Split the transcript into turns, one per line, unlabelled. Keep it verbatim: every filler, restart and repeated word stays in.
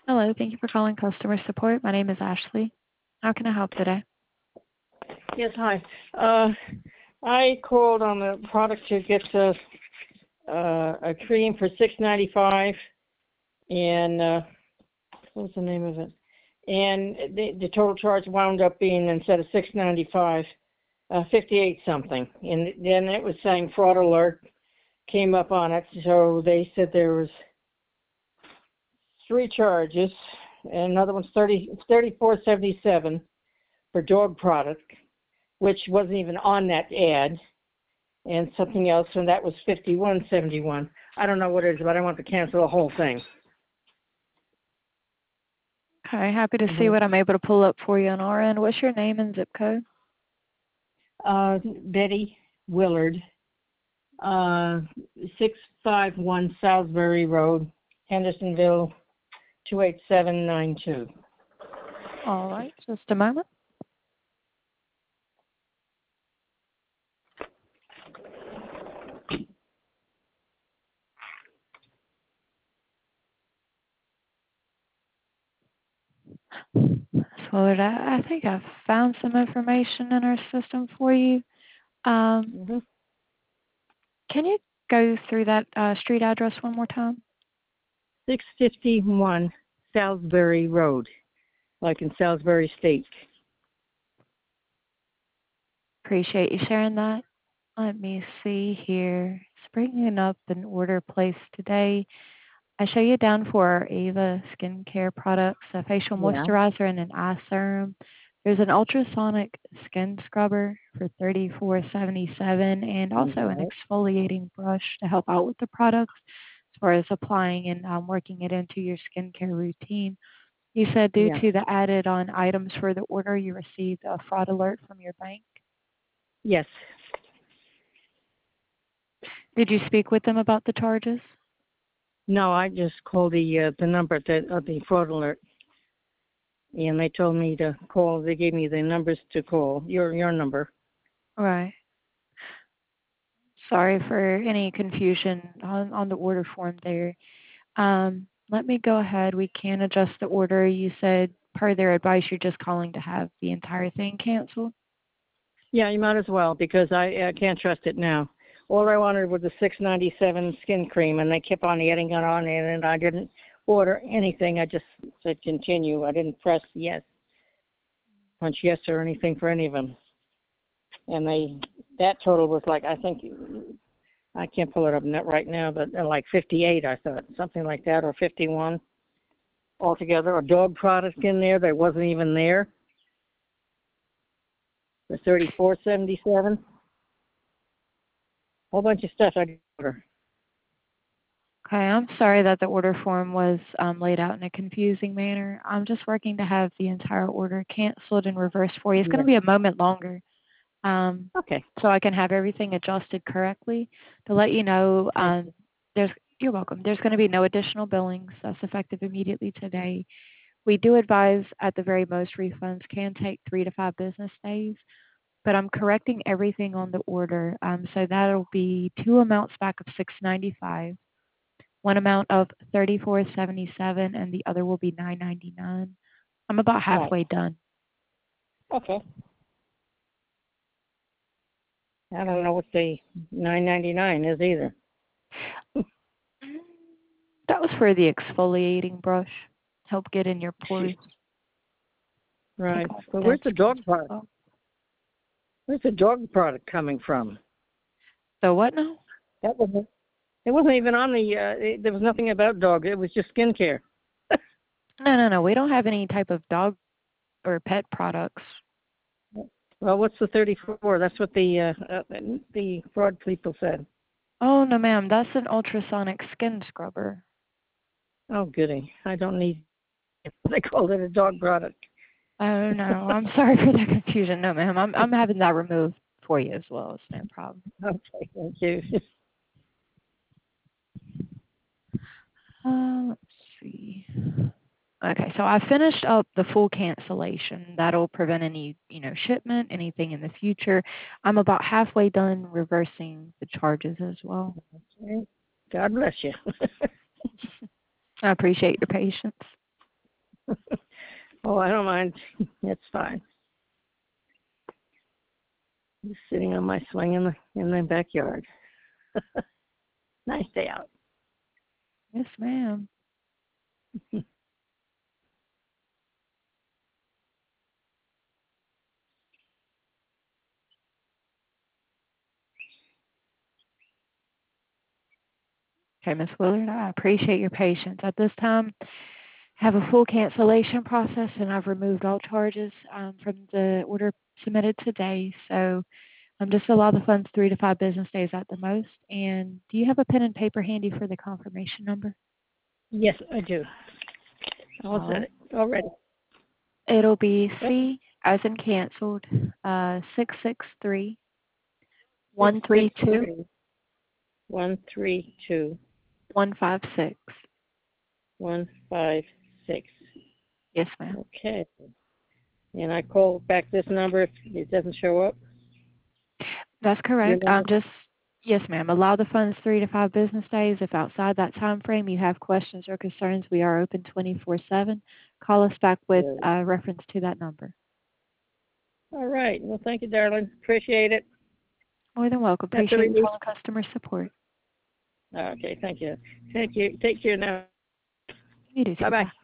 Hello, thank you for calling customer support. My name is Ashley. How can I help today?
Yes, hi. Uh, I called on the product to get uh, uh, a cream for six ninety five, and uh, what was the name of it? And the, the total charge wound up being, instead of six ninety five, uh, fifty eight something. And then it was saying fraud alert came up on it, so they said there was three charges, and another one's thirty thirty four seventy seven for dog product, which wasn't even on that ad, and something else, and that was fifty-one seventy-one. I don't know what it is, but I want to cancel the whole thing.
Okay, happy to see
Mm-hmm.
what I'm able to pull up for you on our end. What's your name and zip code?
Uh, Betty Willard, uh, six five one Salisbury Road, Hendersonville, two eight seven nine two.
All right, just a moment. So I, I think I've found some information in our system for you. Um,
Mm-hmm.
can you go through that uh, street address one more time?
six fifty-one Salisbury Road, like in Salisbury State.
Appreciate you sharing that. Let me see here. It's bringing up an order placed today. I show you down for our Ava skincare products, a facial
Yeah.
moisturizer and an eye serum. There's an ultrasonic skin scrubber for thirty-four seventy-seven, and also an
Right.
exfoliating brush to help out with the products as far as applying and um, working it into your skincare routine. You said due
Yeah.
to the added on items for the order, you received a fraud alert from your bank.
Yes.
Did you speak with them about the charges?
No, I just called the uh, the number that of the fraud alert, and they told me to call. They gave me the numbers to call. Your your number.
Right. Sorry for any confusion on, on the order form there. Um, let me go ahead. We can adjust the order. You said per their advice, you're just calling to have the entire thing canceled.
Yeah, you might as well, because I, I can't trust it now. All I wanted was a six ninety seven skin cream, and they kept on adding it on in, and I didn't order anything. I just said continue. I didn't press yes, punch yes or anything for any of them. And they that total was like, I think, I can't pull it up net right now, but uh, like fifty-eight, I thought, something like that, or fifty-one altogether. A dog product in there that wasn't even there for thirty-four seventy-seven. Whole bunch of stuff I didn't order.
Okay, I'm sorry that the order form was um, laid out in a confusing manner. I'm just working to have the entire order canceled and reversed for you. It's going
Yeah.
to be a moment longer, um,
Okay.
so I can have everything adjusted correctly. To let you know,
Thank
um,
you.
there's you're welcome. There's going to be no additional billings. That's effective immediately today. We do advise at the very most refunds can take three to five business days, but I'm correcting everything on the order. Um, so that'll be two amounts back of six ninety-five, one amount of thirty-four seventy-seven, and the other will be nine ninety-nine. I'm about
All right.
halfway done.
Okay. I don't know what the nine ninety-nine is either.
That was for the exfoliating brush. Help get in your pores. Take
Right.
off
But
dead
where's the
skin
dog product?
cells.
Where's the dog product coming from?
So what now?
That wasn't. It wasn't even on the. Uh, it, there was nothing about dog. It was just skincare.
No, no, no. We don't have any type of dog or pet products.
Well, what's the thirty-four? That's what the uh, uh, the fraud people said.
Oh no, ma'am. That's an ultrasonic skin scrubber.
Oh, goody. I don't need. They called it a dog product.
Oh no, I'm sorry for the confusion. No, ma'am, I'm I'm having that removed for you as well. It's no problem.
Okay, thank you.
Uh, let's see. Okay, so I finished up the full cancellation. That'll prevent any, you know, shipment, anything in the future. I'm about halfway done reversing the charges as well.
God bless you.
I appreciate your patience.
Oh, I don't mind. It's fine. Just sitting on my swing in the in the backyard. Nice day out.
Yes, ma'am. Okay, Miss Willard, I appreciate your patience. At this time, have a full cancellation process, and I've removed all charges um, from the order submitted today. So um, just allow the funds three to five business days at the most. And do you have a pen and paper handy for the confirmation number?
Yes, I do. I'll
All
set
right.
it already.
It'll be C as in canceled, uh, six six three
Six
one
six
three two
three one three two
one five six.
one five six.
Yes, ma'am.
Okay. And I call back this number if it doesn't show up.
That's
Your
correct.
number.
Um, just yes, ma'am. Allow the funds three to five business days. If outside that time frame you have questions or concerns, we are open twenty-four seven. Call us back with
Good.
uh, reference to that number.
All right. Well, thank you, darling. Appreciate it.
More than welcome.
That's a
Appreciate you
relief.
calling customer support.
Okay. Thank you. Thank you. Take care now.
You do too.
Bye bye.
Bye.